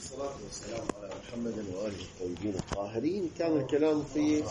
والصلاة والسلام على محمد وآله الطيبين الطاهرين. كان الكلام في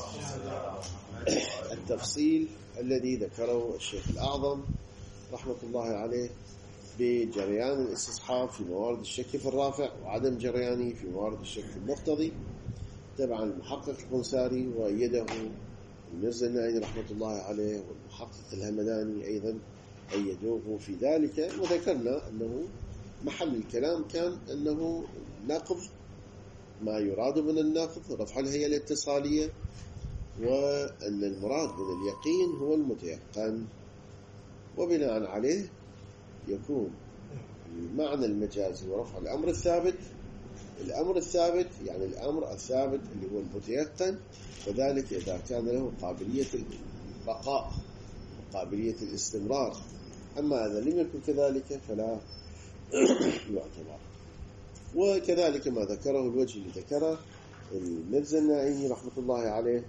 التفصيل الذي ذكره الشيخ الأعظم رحمة الله عليه بجريان الاستصحاب في موارد الشك في الرافع وعدم جريانه في موارد الشك في المقتضي. تبعا المحقق القنساري وأيده المرزا النائي رحمة الله عليه، والمحقق الهمداني أيضا أيدوه في ذلك. وذكرنا أنه محل الكلام كان أنه نقض ما يراد من النقض رفع الهيئة الاتصالية، وأن المراد من اليقين هو المتيقن، وبناء عليه يكون معنى المجاز ورفع الأمر الثابت. الأمر الثابت يعني الأمر الثابت اللي هو المتيقن، وذلك إذا كان له قابلية البقاء وقابلية الاستمرار. أما إذا لم يكن كذلك فلا يعتبر. وكذلك ما ذكره الوجه اللي ذكره المرزا النائي رحمة الله عليه،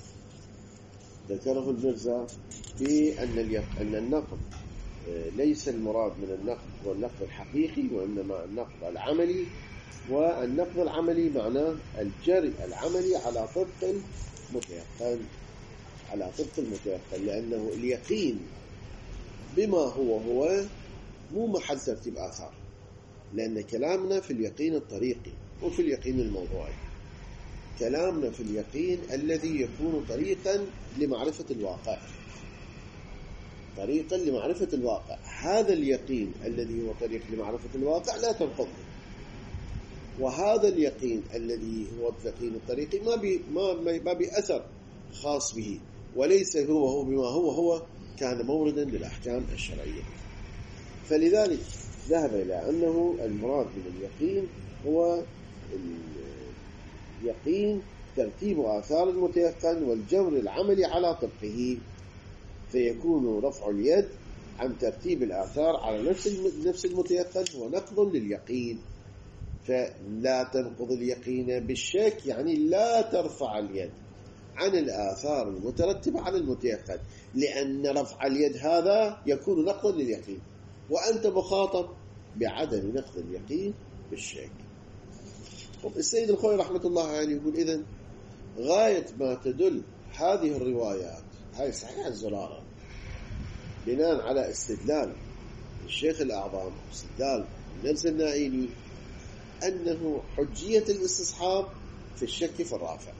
ذكره المرزا بأن النقض ليس المراد من النقض هو النقض الحقيقي، وإنما النقض العملي. والنقض العملي معناه الجري العملي على طبق المتيقن، على طبق المتيقن، لأنه اليقين بما هو مو محل ترتيب آثار، لأن كلامنا في اليقين الطريقي وفي اليقين الموضوعي. كلامنا في اليقين الذي يكون طريقا لمعرفة الواقع، طريقا لمعرفة الواقع. هذا اليقين الذي هو طريق لمعرفة الواقع لا تنقضه، وهذا اليقين الذي هو اليقين الطريقي ما بأثر خاص به، وليس هو بما هو كان موردا للأحكام الشرعية. فلذلك ذهب إلى أنه المراد من اليقين هو اليقين ترتيب آثار المتيقن والجبر العملي على طبقه، فيكون رفع اليد عن ترتيب الآثار على نفس المتيقن هو نقض لليقين. فلا تنقض اليقين بالشك، يعني لا ترفع اليد عن الآثار المترتبة على المتيقن، لأن رفع اليد هذا يكون نقضا لليقين، وأنت مخاطب بعدم نقض اليقين بالشك. السيد الخوي رحمة الله عليه يقول إذن غاية ما تدل هذه الروايات، هاي صحيح الزرارة، بناء على استدلال الشيخ الأعظم واستدلال المرزا النائي أنه حجية الاستصحاب في الشك في الرافع.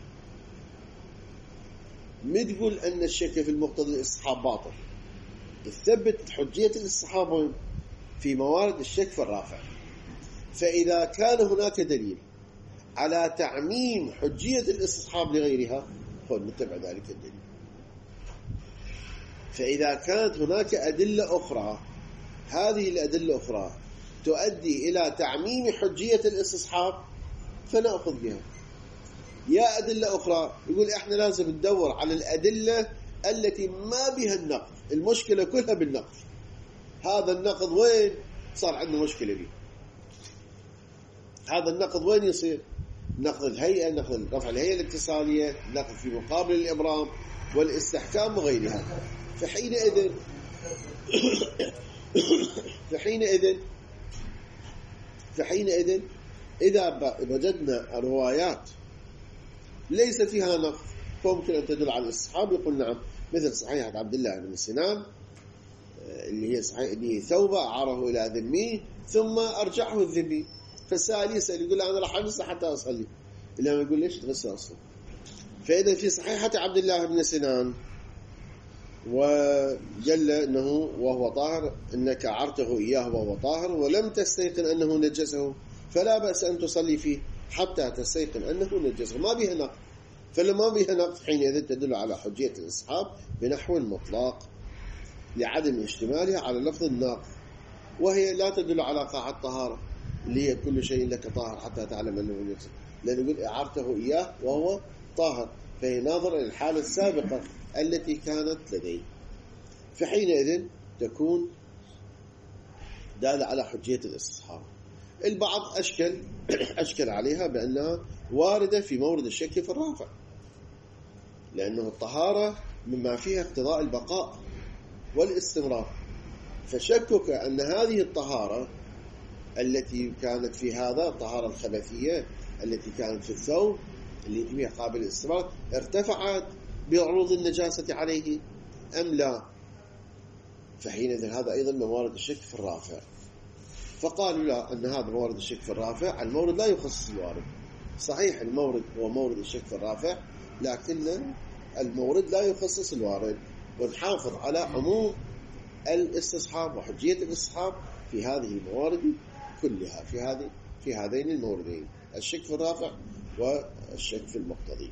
ما تقول أن الشك في المقتضى الاستصحاب باطل، تثبت حجية الاستصحاب في موارد الشك في الرافع. فإذا كان هناك دليل على تعميم حجية الاستصحاب لغيرها فنتبع ذلك الدليل. فإذا كانت هناك أدلة أخرى، هذه الأدلة الأخرى تؤدي إلى تعميم حجية الاستصحاب فنأخذ بها. يا أدلة أخرى يقول إحنا لازم ندور على الأدلة التي ما بها النقض، المشكلة كلها بالنقض. هذا النقض وين صار عندنا مشكلة به؟ هذا النقض وين يصير؟ نقض الهيئة، نقض رفع الهيئة الاتصالية، نقض في مقابل الإبرام والاستحكام وغيرها. فحينئذ إذا وجدنا روايات ليس فيها نقض فممكن أن تدل على الاستصحاب. يقول نعم، مثل صحيحة عبد الله بن سنان اللي هي صحيح اللي ثوبة أعاره إلى ذمي ثم أرجعه الذمي، فالسائل يسأل يقول أنا راح أغسل حتى أصلي، إلا ما يقول ليش تغسل أصلا. فإذا في صحيحة عبد الله بن سنان وجل أنه وهو طاهر إنك عرته إياه وهو طاهر ولم تستيقن أنه نجسه فلا بأس أن تصلي فيه حتى تستيقن أنه نجسه، ما بها نقض. فلما بها نقض حينئذ تدل على حجية الاستصحاب بنحو المطلق لعدم اشتمالها على لفظ الناقض، وهي لا تدل على قاعدة طهارة اللي هي كل شيء لك طاهر حتى تعلم أنه نجس، لأنه يقول أعرته إياه وهو طاهر، فهي ناظرة للحالة السابقة التي كانت لديه. فحينئذ تكون دالة على حجية الاستصحاب. البعض أشكل عليها بأنها واردة في مورد الشك في الرافع، لأنه الطهارة مما فيها اقتضاء البقاء والاستمرار، فشكك أن هذه الطهارة التي كانت في هذا الطهارة الخبثية التي كانت في الثوب اللي هي قابل للاستمرار ارتفعت بعروض النجاسة عليه أم لا؟ فحينئذ هذا أيضا موارد الشك في الرافع. فقالوا لا، أن هذا موارد الشك في الرافع، المورد لا يخصص الوارد. صحيح المورد هو مورد الشك في الرافع، لكن المورد لا يخصص الوارد، ونحافظ على عموم الاستصحاب وحجية الاستصحاب في هذه الموارد كلها، في هذين الموردين، الشك في الرافع والشك في المقتضي.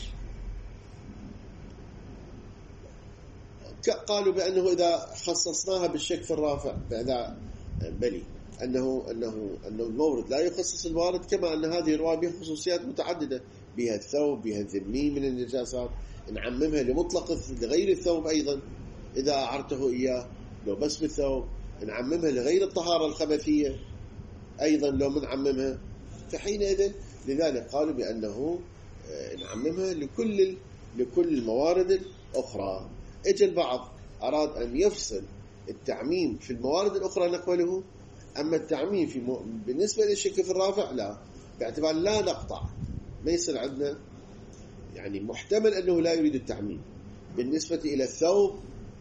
قالوا بأنه إذا خصصناها بالشك في الرافع بلي أنه المورد لا يخصص الوارد، كما أن هذه الرواية بها خصوصيات متعددة، بها الثوب، بها الذمي من النجاسات، نعممها لمطلق لغير الثوب أيضا إذا أعرته إياه، لو بس بالثوب، نعممها لغير الطهارة الخبثية أيضا لو منعممها. فحينئذ لذلك قالوا بأنه نعممها لكل الموارد الأخرى. اجى البعض أراد أن يفصل التعميم في الموارد الأخرى نقبله، أما التعميم بالنسبة للشك في الرافع لا، باعتبار لا نقطع، ما يصير عندنا يعني محتمل أنه لا يريد التعميم بالنسبة إلى الثوب،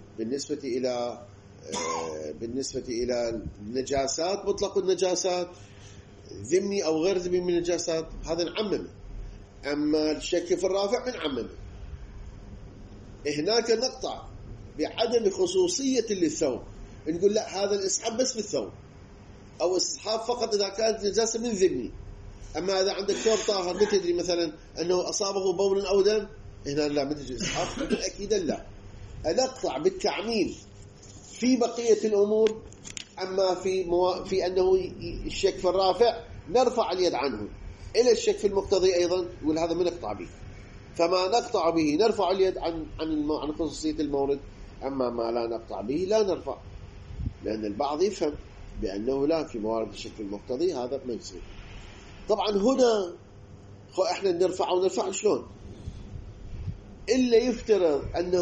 بالنسبة إلى النجاسات، مطلق النجاسات، ذمي أو غير ذمي من النجاسات، هذا نعممه. أما الشك في الرافع نعممه، هناك نقطع بعدم خصوصية للثوب، نقول لا هذا الإسحاب بس بالثوب، أو استصحاب فقط إذا كانت نجاسة من ذمي. أما إذا عندك ثوب طاهر ما تدري مثلا أنه أصابه بول أو دم، هنا لا، ما تجي استصحاب أكيدا لا. نقطع بالتعميم في بقية الأمور، أما في أنه الشك في الرافع نرفع اليد عنه، إلى الشك في المقتضي أيضا يقول هذا ما نقطع به، فما نقطع به نرفع اليد عن خصوصية المورد، أما ما لا نقطع به لا نرفع، لأن البعض يفهم بأنه لا، في موارد الشك في المقتضي هذا ما يصير. طبعا هنا احنا نرفع شلون؟ إلا يفترض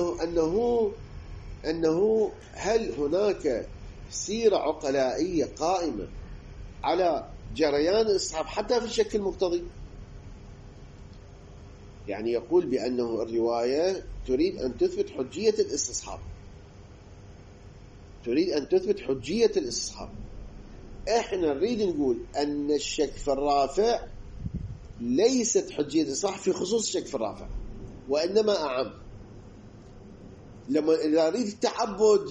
أنه هل هناك سيرة عقلائية قائمة على جريان الاستصحاب حتى في الشك المقتضي؟ يعني يقول بأنه الرواية تريد أن تثبت حجية الاستصحاب، احنا نريد نقول أن الشك في الرافع ليست حجية الاستصحاب في خصوص الشك في الرافع، وإنما أعم. لما نريد التعبد،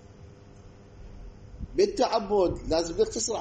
بالتعبد لازم نقتصر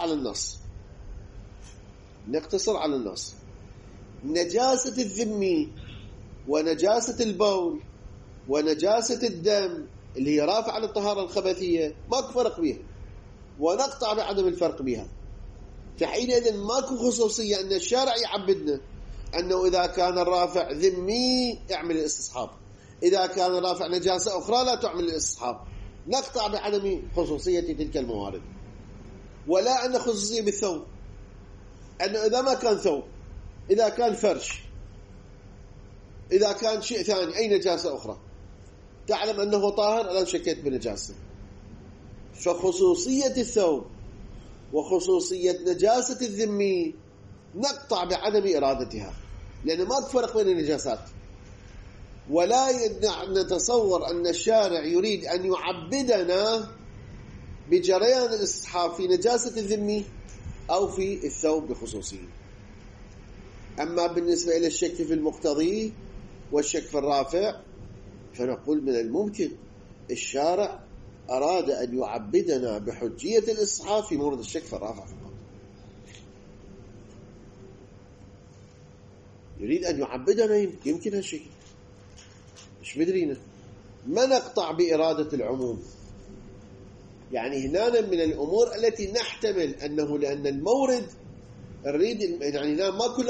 على النص. نجاسة الذمي ونجاسة البول ونجاسة الدم اللي هي رافعة عن الطهارة الخبثية ماكو فرق بها، ونقطع بعدم الفرق بها. فحينئذ ماكو خصوصية أن الشارع يعبدنا أنه إذا كان الرافع ذمي اعمل الاستصحاب، إذا كان رافع نجاسة أخرى لا تعمل الاستصحاب. نقطع بعدم خصوصية تلك الموارد. ولا أن خصوصية بالثوب، أنه إذا ما كان ثوب، إذا كان فرش، إذا كان شيء ثاني، أي نجاسة أخرى تعلم أنه طاهر، الآن شكيت بنجاسة، فخصوصية الثوب وخصوصية نجاسة الذمي نقطع بعدم إرادتها، لأنه ما تفرق بين النجاسات. ولا نتصور أن الشارع يريد أن يعبدنا بجريان الاستصحاب في نجاسة الذمي أو في الثوب بخصوصه. أما بالنسبة إلى الشك في المقتضي والشك في الرافع، فنقول من الممكن الشارع أراد أن يعبدنا بحجية الاستصحاب في مورد الشك في الرافع فقط، يريد أن يعبدنا، يمكن هالشيء مش مدرينا، ما نقطع بإرادة العموم. يعني هنا من الأمور التي نحتمل أنه لأن المورد نريد، يعني ما كل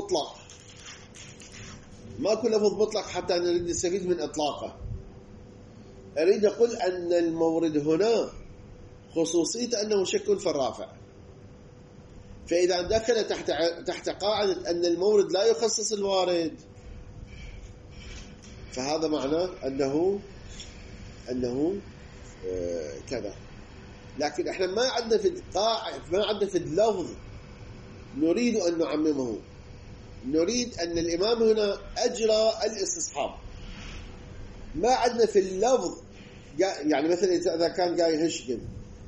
لفظ مطلق حتى نريد نستفيد من إطلاقه. أريد أقول أن المورد هنا خصوصية أنه شك في الرافع، فإذا دخل تحت قاعدة أن المورد لا يخصص الوارد، فهذا معناه أنه كذا، لكن احنا ما عندنا في ما عندنا في اللفظ نريد أن نعممه، نريد أن الإمام هنا أجرى الاستصحاب. ما عندنا في اللفظ يعني مثلا إذا كان قايل هشكل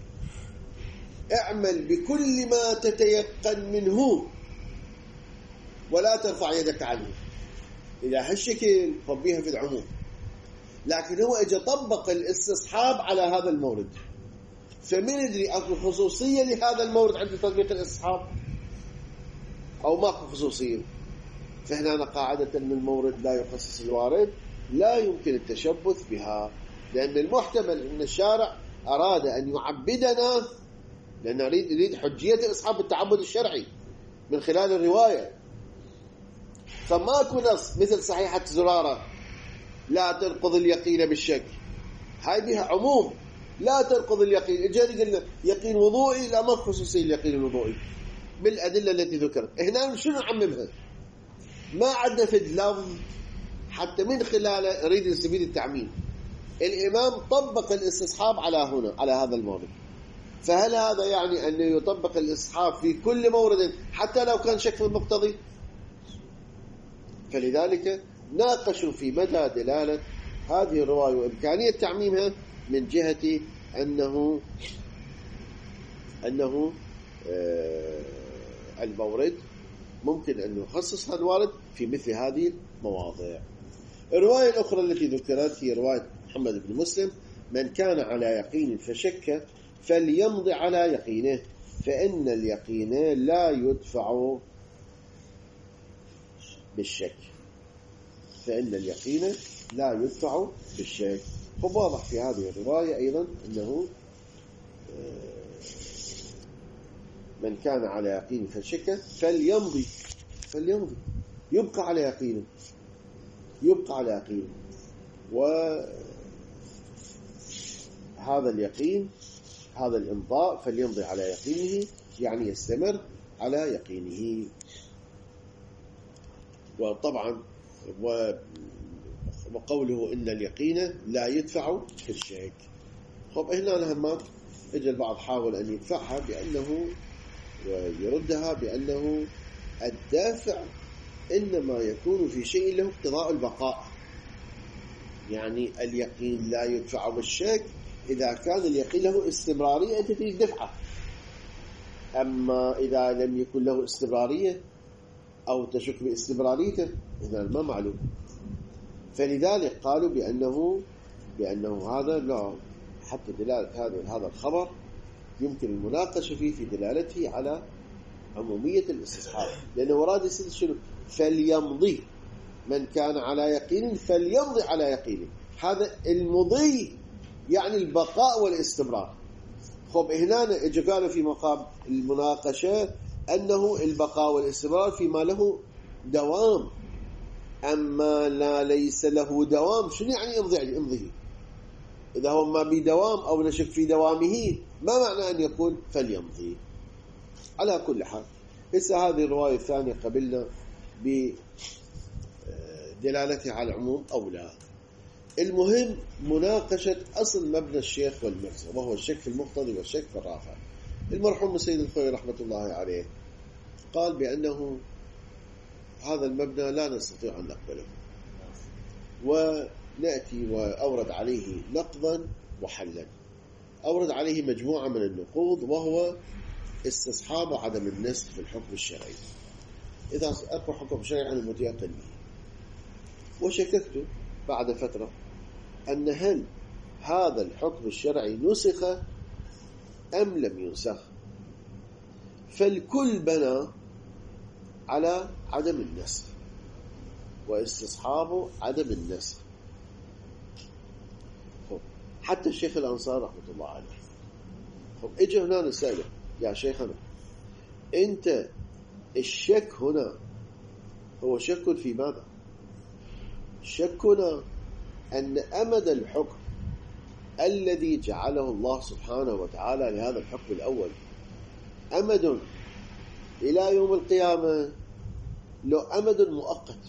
اعمل بكل ما تتيقن منه ولا ترفع يدك عنه، إلى هالشكل طبيها في العموم. لكن هو اجى طبق الاستصحاب على هذا المورد، فمن يدري اكو خصوصيه لهذا المورد عند تطبيق الاستصحاب او ماكو خصوصيه. فهنا قاعده من المورد لا يخصص الوارد لا يمكن التشبث بها، لان المحتمل ان الشارع اراد ان يعبدنا، لان يريد حجيه الاستصحاب بالتعبد الشرعي من خلال الروايه. فماكو نص مثل صحيحه زراره لا تنقض اليقين بالشك، هاي بها عموم لا تنقض اليقين. اجاني قلنا يقين وضوئي، لا ما خصوصي اليقين الوضوئي بالادله التي ذكرت. هنا شنو نعممها؟ ما عندنا في اللفظ حتى من خلاله نريد نستفيد التعميم. الامام طبق الاستصحاب على هنا على هذا المورد، فهل هذا يعني انه يطبق الاستصحاب في كل مورد حتى لو كان شك في المقتضي؟ فلذلك ناقشوا في مدى دلالة هذه الرواية وإمكانية تعميمها من جهة أنه المورد ممكن أن يخصص هذا الوارد في مثل هذه المواضع. الرواية الأخرى التي ذكرت هي رواية محمد بن مسلم: من كان على يقين فشك فليمضي على يقينه فإن اليقين لا يدفع بالشك. فإن اليقين لا يدفع بالشك. فواضح في هذه الرواية أيضا أنه من كان على يقين فشك فليمضي يبقى على يقينه، وهذا اليقين هذا الإمضاء فليمضي على يقينه يعني يستمر على يقينه. وطبعا وقوله إن اليقين لا يدفع في الشك. خب هنا لهمات اجى البعض حاول أن يدفعها بأنه ويردها بأنه الدافع إنما يكون في شيء له اقتضاء البقاء، يعني اليقين لا يدفع بالشك إذا كان اليقين له استمرارية أنت تريد دفعه، أما إذا لم يكن له استمرارية أو تشك باستمراريته إذا ما معلوم. فلذلك قالوا بأنه هذا لا، حتى دلالة هذا الخبر يمكن المناقشة فيه في دلالته على عمومية الاستصحاب، لأنه وراد يصير شنو؟ فليمضي، من كان على يقين فليمضي على يقينه. هذا المضي يعني البقاء والاستمرار. خب هنا اجوا قالوا في مقام المناقشة أنه البقاء والاستمرار فيما له دوام، أما لا ليس له دوام شنو يعني امضيه؟ إذا هو ما بدوام أو نشك في دوامه ما معنى أن يقول فليمضي؟ على كل حال هسه هذه الرواية الثانية قبلنا بدلالتها على العموم أو لا. المهم مناقشة أصل مبنى الشيخ والمرسى، وهو الشك في المقتضي والشك في الرافع. المرحوم السيد الخوئي رحمة الله عليه قال بأنه هذا المبنى لا نستطيع أن نقبله، ونأتي وأورد عليه نقضا وحلا. أورد عليه مجموعة من النقوض، وهو استصحاب عدم النسخ في الحكم الشرعي إذا أكو حكم شرعي أنا متيقن به. وشككت بعد فترة أن هل هذا الحكم الشرعي نسخ أم لم ينسخ، فالكل بنى على عدم النسخ واستصحاب عدم النسخ. حتى الشيخ الأنصار رحمة الله عليه اجى هنا نسأله: يا شيخنا أنت الشك هنا هو شك في ماذا؟ شكنا أن أمد الحكم الذي جعله الله سبحانه وتعالى لهذا الحكم الأول أمد إلى يوم القيامة لو أمد مؤقت.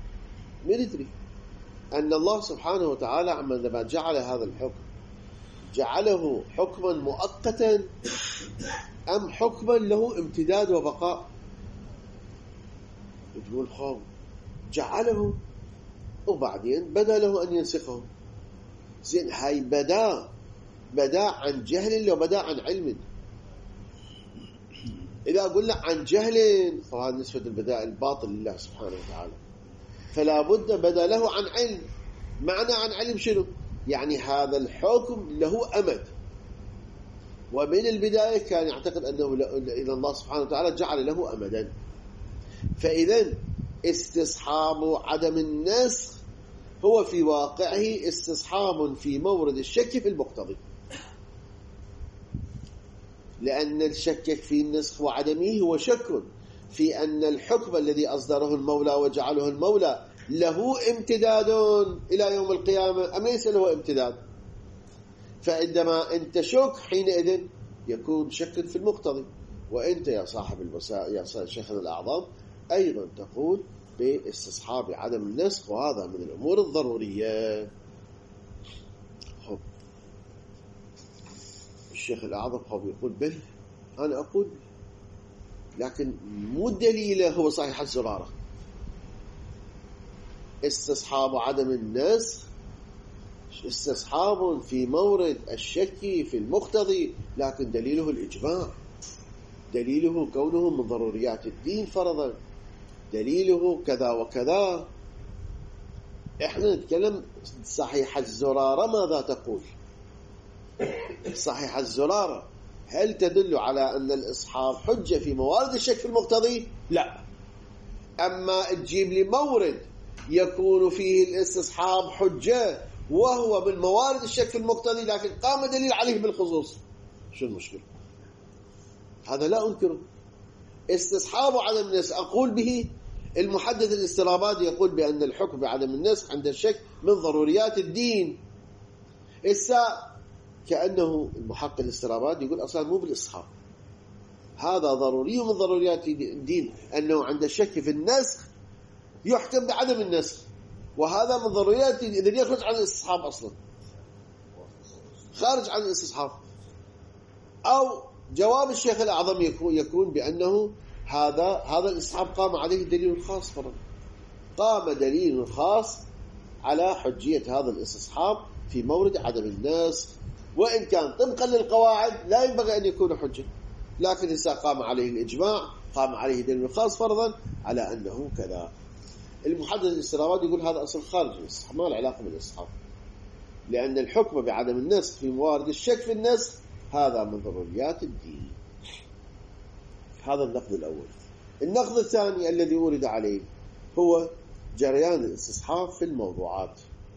من يدري أن الله سبحانه وتعالى عندما جعل هذا الحكم جعله حكما مؤقتا أم حكما له امتداد وبقاء؟ تقول خاو جعله وبعدين بدا له أن ينسخه. زين هاي بدا عن جهل لو بدا عن علم. إذا قلنا عن جهل فهذا نسبة البداء الباطل لله سبحانه وتعالى، فلا بد بدا له عن علم. معنى عن علم شنو؟ يعني هذا الحكم له أمد، ومن البداية كان يعتقد أنه إذا الله سبحانه وتعالى جعل له أمدا. فإذا استصحاب عدم النسخ هو في واقعه استصحاب في مورد الشك في المقتضي، لأن الشك في النسخ وعدمه هو شك في أن الحكم الذي أصدره المولى وجعله المولى له امتداد إلى يوم القيامة أم ليس له امتداد. فعندما أنت شك حينئذ يكون شك في المقتضي. وأنت يا صاحب يا شيخنا الأعظم أيضا تقول باستصحاب عدم النسخ، وهذا من الأمور الضرورية. الشيخ الأعظم يقول بل أنا أقول، لكن مو دليله هو صحيح الزرارة. استصحاب عدم النسخ استصحاب في مورد الشك في المقتضي، لكن دليله الإجماع، دليله كونه من ضروريات الدين فرضا، دليله كذا وكذا. احنا نتكلم صحيح الزرارة ماذا تقول؟ صحيح الزرارة هل تدل على أن الإصحاب حجة في موارد الشك في المقتضي؟ لا. أما تجيب لي مورد يكون فيه الاستصحاب حجة وهو من موارد الشك في المقتضي لكن قام دليل عليه بالخصوص، شو المشكلة؟ هذا لا أنكره. استصحاب عدم النسخ أقول به. المحدث الاسترابادي يقول بأن الحكم بعدم النسخ عند الشك من ضروريات الدين. كأنه المحقق الاسترابادي يقول أصلا مو بالإصحاب، هذا ضروري من ضروريات الدين، أنه عند الشك في النسخ يحكم بعدم النسخ، وهذا من ضروريات الدين. إذن يخرج عن الاستصحاب أصلا، خارج عن الاستصحاب. أو جواب الشيخ الأعظم يكون بأنه هذا الاستصحاب قام عليه دليل خاص فرضا، قام دليل خاص على حجية هذا الاستصحاب في مورد عدم النسخ، وإن كان طبقا للقواعد لا ينبغي أن يكون حجة، لكن إذا قام عليه الإجماع قام عليه دليل خاص فرضا على أنه كذا. المحدث الاسترابادي يقول هذا أصل خارج الاستصحاب، ما له علاقة بالاستصحاب، لأن الحكم بعدم النسخ في موارد الشك في النسخ هذا من ضروريات الدين. هذا النقد الأول. النقد الثاني الذي ورد عليه هو جريان الاستصحاب في الموضوعات،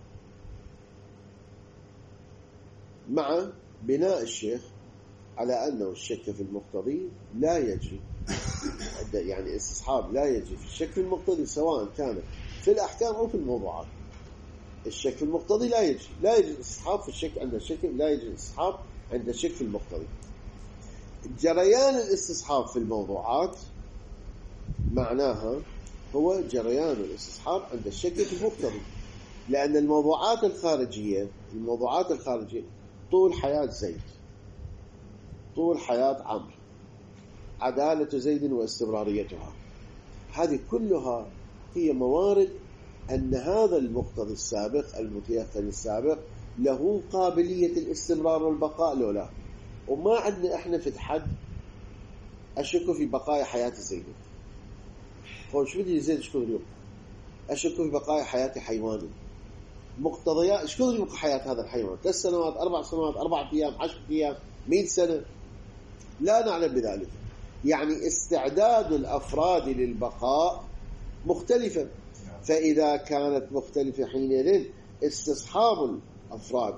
مع بناء الشيخ على أنه الشك في المقتضي لا يجري، يعني الاستصحاب لا يجري في الشك في المقتضي سواء كان في الأحكام أو في الموضوعات. الشك في المقتضي لا يجري الاستصحاب في الشك عند الشك، لا يجري الاستصحاب عند الشك في المقتضي. جريان الاستصحاب في الموضوعات معناها هو جريان الاستصحاب عند الشك في المقتضي، لأن الموضوعات الخارجية طول حياة زيد، طول حياة عمرو، عدالة زيد واستمراريتها، هذه كلها هي موارد أن هذا المقتضي السابق المتيقن السابق له قابلية الاستمرار والبقاء لو لا. وما عندنا احنا في حد أشك في بقايا حياة زيد. قول شو بدي زيد شكون اليوم؟ أشك في بقايا حياة حيوان. مقتضيات شكون يبقى حياة هذا الحيوان؟ 3 سنوات، 4 سنوات، 4 أيام، 10 أيام، 100 سنة؟ لا نعلم بذلك. يعني استعداد الأفراد للبقاء مختلفة، فإذا كانت مختلفة حينئذ استصحاب الأفراد،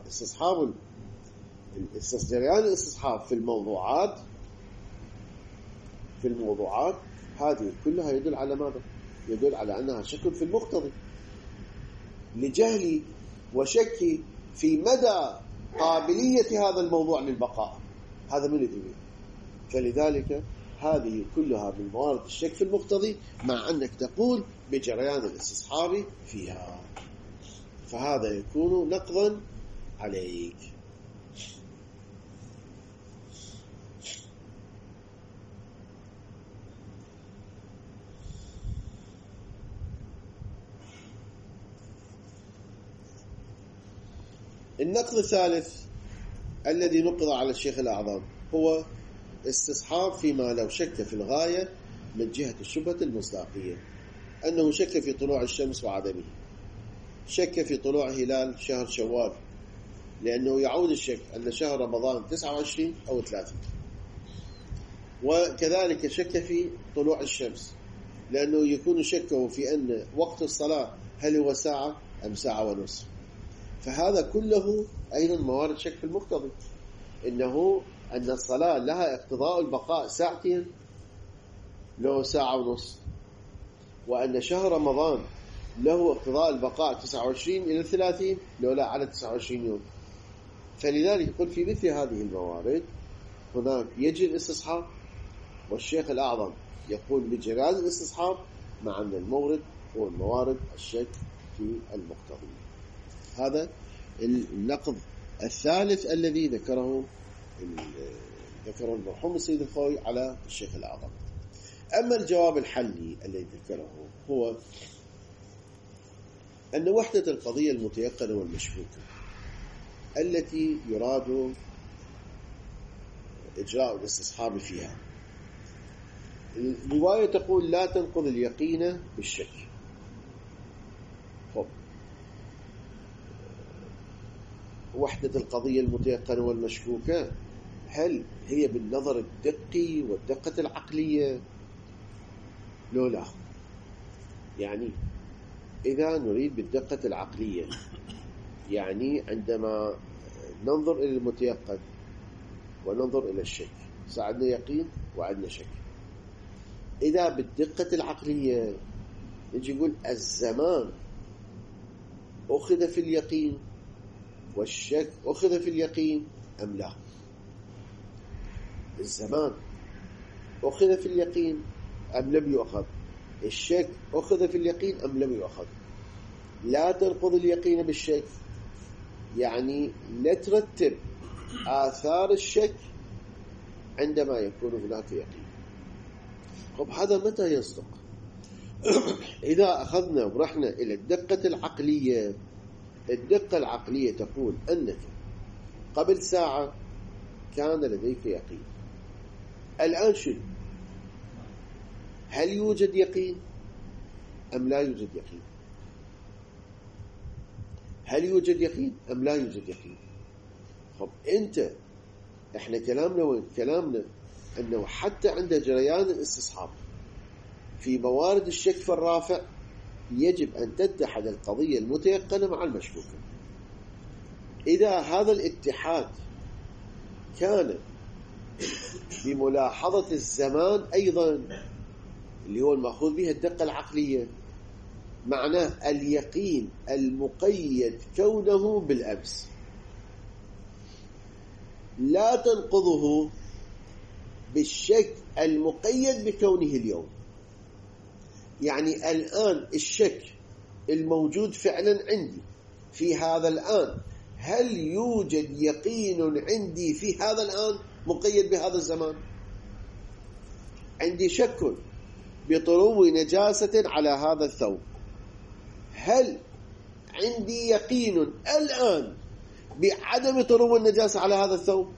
جريان الاستصحاب في الموضوعات هذه كلها يدل على ماذا؟ يدل على أنها شك في المقتضي، لجهلي وشكي في مدى قابلية هذا الموضوع للبقاء. هذا من الدليل. فلذلك هذه كلها من موارد الشك في المقتضي، مع أنك تقول بجريان الاستصحاب فيها، فهذا يكون نقضا عليك. النقض الثالث الذي نقض على الشيخ الأعظم هو استصحاب فيما لو شك في الغاية من جهة الشبهة المصداقية، أنه شك في طلوع الشمس وعدمه، شك في طلوع هلال شهر شوال، لأنه يعود الشك أن شهر رمضان 29 أو 30، وكذلك شك في طلوع الشمس، لأنه يكون شكه في أن وقت الصلاة هل هو ساعة أم ساعة ونصف. فهذا كله أيضا موارد شك في المقتضي، إنه أن الصلاة لها اقتضاء البقاء ساعتين له ساعة ونصف، وأن شهر رمضان له اقتضاء البقاء 29 إلى 30 له لا على 29 يوم. فلذلك يقول في مثل هذه الموارد هناك يجري الاستصحاب، والشيخ الأعظم يقول بجواز الاستصحاب، مع أن المورد هو الموارد الشك في المقتضي. هذا النقض الثالث الذي ذكره المرحوم السيد الخوي على الشيخ الأعظم. أما الجواب الحلي الذي ذكره هو أن وحدة القضية المتيقنة والمشكوكة التي يراد إجراء الاستصحاب فيها، الرواية تقول لا تنقض اليقين بالشك. وحدة القضية المتيقنة والمشكوكة هل هي بالنظر الدقي والدقة العقلية؟ لا. يعني إذا نريد بالدقة العقلية، يعني عندما ننظر إلى المتيقن وننظر إلى الشك، عندنا يقين وعندنا شك. إذا بالدقة العقلية نجي نقول الزمان أخذ في اليقين والشك أخذ في اليقين أم لا؟ الزمان أخذ في اليقين أم لم يؤخذ؟ الشك أخذ في اليقين أم لم يؤخذ؟ لا تنقض اليقين بالشك، يعني لا ترتب آثار الشك عندما يكون هناك يقين. طب هذا متى يصدق؟ إذا أخذنا ورحنا إلى الدقة العقلية، الدقة العقلية تقول أنك قبل ساعة كان لديك يقين، الآن شنو؟ هل يوجد يقين أم لا يوجد يقين؟ هل يوجد يقين أم لا يوجد يقين؟ طب أنت إحنا كلامنا وين؟ كلامنا أنه حتى عند جريان الاستصحاب في موارد الشك في الرافع يجب أن تتحد القضية المتيقنة مع المشكوكة. إذا هذا الاتحاد كان بملاحظة الزمان أيضا اللي هو المأخوذ بها الدقة العقلية، معناه اليقين المقيد كونه بالأمس لا تنقضه بالشك المقيد بكونه اليوم. يعني الآن الشك الموجود فعلا عندي في هذا الآن، هل يوجد يقين عندي في هذا الآن مقيد بهذا الزمان؟ عندي شك بطرو نجاسة على هذا الثوب، هل عندي يقين الآن بعدم طرو النجاسة على هذا الثوب؟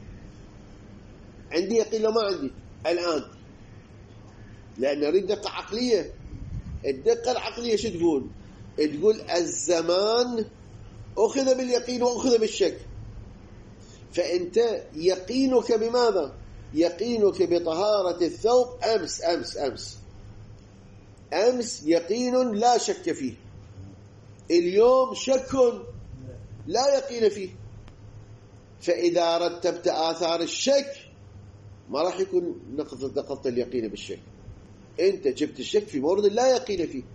عندي يقين لو ما عندي الآن؟ لأن نريد دقة عقلية. الدقة العقلية شو تقول؟ تقول الزمان أخذ باليقين وأخذ بالشك. فأنت يقينك بماذا؟ يقينك بطهارة الثوب أمس أمس أمس أمس يقين لا شك فيه، اليوم شك لا يقين فيه. فإذا رتبت آثار الشك ما راح يكون نقضت اليقين بالشك، أنت جبت الشك في مورد لا يقين فيه،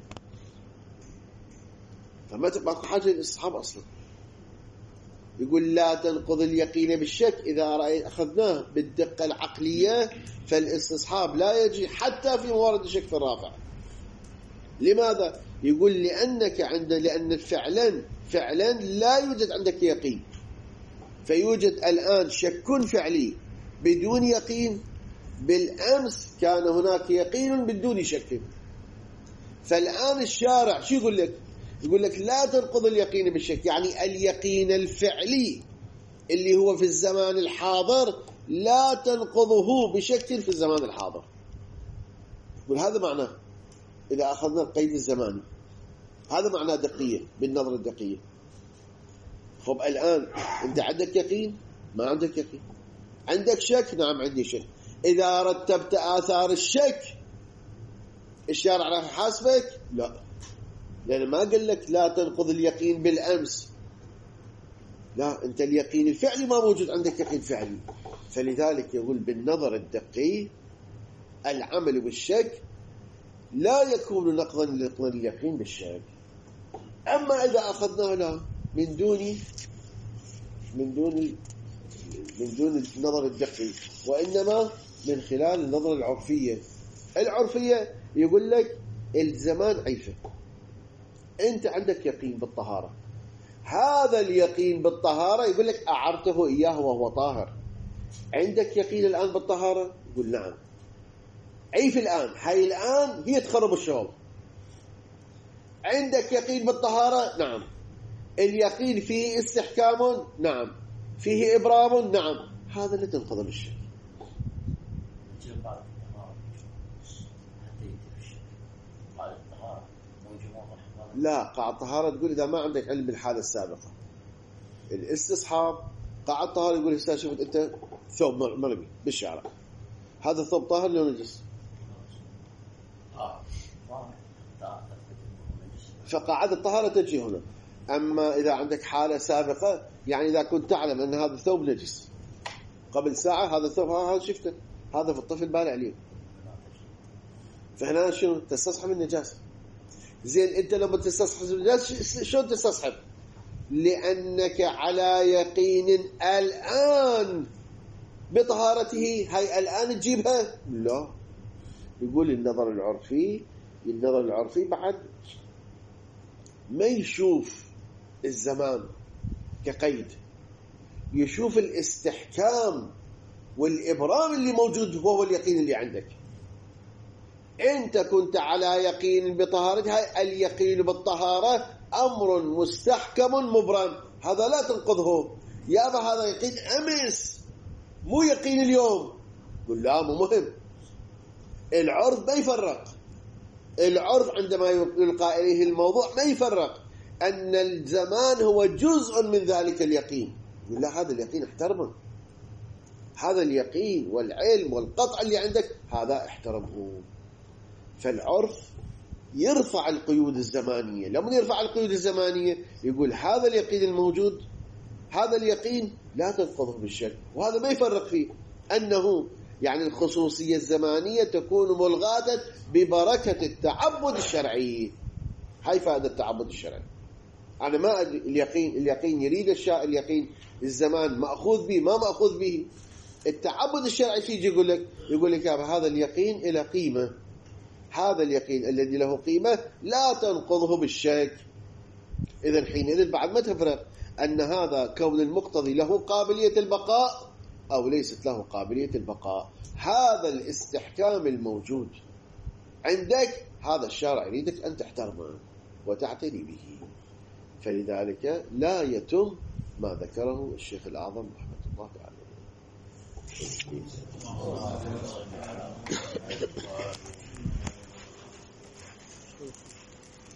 فما تبقى حاجة للاستصحاب أصلا. يقول لا تنقض اليقين بالشك. إذا أخذناه بالدقة العقلية فالاستصحاب لا يجي حتى في موارد الشك في الرافع. لماذا؟ يقول لأن فعلا لا يوجد عندك يقين، فيوجد الآن شك فعلي بدون يقين. بالأمس كان هناك يقين بدون شك. فالآن الشارع شو يقول لك؟ يقول لك لا تنقض اليقين بالشك، يعني اليقين الفعلي اللي هو في الزمان الحاضر لا تنقضه بشك في الزمان الحاضر. وهذا معناه إذا أخذنا القيد الزماني، هذا معناه دقية بالنظر الدقية. خب الآن أنت عندك يقين؟ ما عندك يقين. عندك شك؟ نعم عندي شك. إذا رتبت آثار الشك الشارع راح يحاسبك؟ لا، لأن ما قال لك لا تنقض اليقين بالأمس، لا، أنت اليقين الفعلي ما موجود عندك يقين فعلي. فلذلك يقول بالنظر الدقي العمل بالشك لا يكون نقضا لليقين بالشك. أما إذا أخذناه لا من دون النظر الدقي، وإنما من خلال النظر العرفية يقول لك الزمان عيفة. أنت عندك يقين بالطهارة، هذا اليقين بالطهارة يقول لك أعرته إياه وهو طاهر. عندك يقين الآن بالطهارة؟ يقول نعم. عيف الآن، هاي الآن هي تخرب الشغل. عندك يقين بالطهارة؟ نعم. اليقين فيه استحكام؟ نعم. فيه إبرام؟ نعم. هذا اللي تنقض بالشيء. لا، قاعد الطهارة تقول إذا ما عندك علم بالحالة السابقة. الاستصحاب قاعد الطهارة يقول هسه شفت أنت ثوب مرمي بالشارع، هذا الثوب طاهر لو نجس؟ فقاعدة الطهارة تجي هنا. أما إذا عندك حالة سابقة، يعني إذا كنت تعلم أن هذا الثوب نجس قبل ساعة، هذا الثوب هذا شفته، هذا في الطفل بالع عليه، فهنا شنو تستصحب النجاسة. زين أنت لما تستصحب النجاسة شلون تستصحب؟ لأنك على يقين الآن بطهارته. هاي الآن تجيبها؟ لا. يقول النظر العرفي بعد ما يشوف الزمان كقيد، يشوف الاستحكام والإبرام اللي موجود هو اليقين اللي عندك. أنت كنت على يقين بطهارتها، اليقين بالطهارة أمر مستحكم مبرم، هذا لا تنقضه. يابا هذا يقين أمس مو يقين اليوم. قل لا، مو مهم. العرف ما يفرق. العرف عندما يلقى إليه الموضوع ما يفرق أن الزمان هو جزء من ذلك اليقين. يقول لا، هذا اليقين احترمه، هذا اليقين والعلم والقطع اللي عندك هذا احترمه. فالعرف يرفع القيود الزمانية. لما يرفع القيود الزمانية يقول هذا اليقين الموجود، هذا اليقين لا تنقضه بالشك. وهذا ما يفرق فيه أنه يعني الخصوصية الزمانية تكون ملغاة ببركة التعبد الشرعي. هاي فائدة التعبد الشرعي. أنا ما أدري اليقين يريد اليقين الزمان مأخوذ به ما مأخوذ به. التعبد الشرعي فيه يقول لك هذا اليقين إلى قيمة، هذا اليقين الذي له قيمة لا تنقضه بالشك. إذن حينئذ بعد ما تفرق أن هذا كون المقتضي له قابلية البقاء أو ليست له قابلية البقاء. هذا الاستحكام الموجود عندك هذا الشارع يريدك أن تحترمه وتعتني به. فلذلك لا يتم ما ذكره الشيخ الأعظم رحمة الله تعالى.